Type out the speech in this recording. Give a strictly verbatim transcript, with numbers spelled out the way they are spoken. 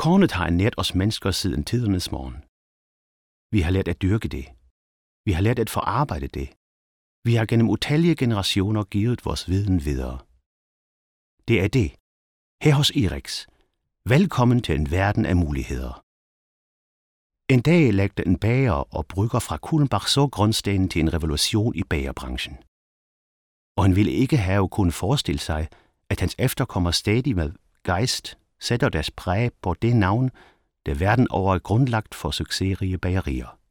Kornet har ernært os mennesker siden tidernes morgen. Vi har lært at dyrke det. Vi har lært at forarbejde det. Vi har gennem utallige generationer givet vores viden videre. Det er det. Her hos Ireks. Velkommen til en verden af muligheder. En dag lægte en bager og brygger fra Kulmbach så grundstenen til en revolution i bagerbranchen. Og han ville ikke have kunnet forestille sig, at hans efterkommere stadig med gejst sætter deres præg på det navn, der verden over er grundlagt for succesrige bagerier.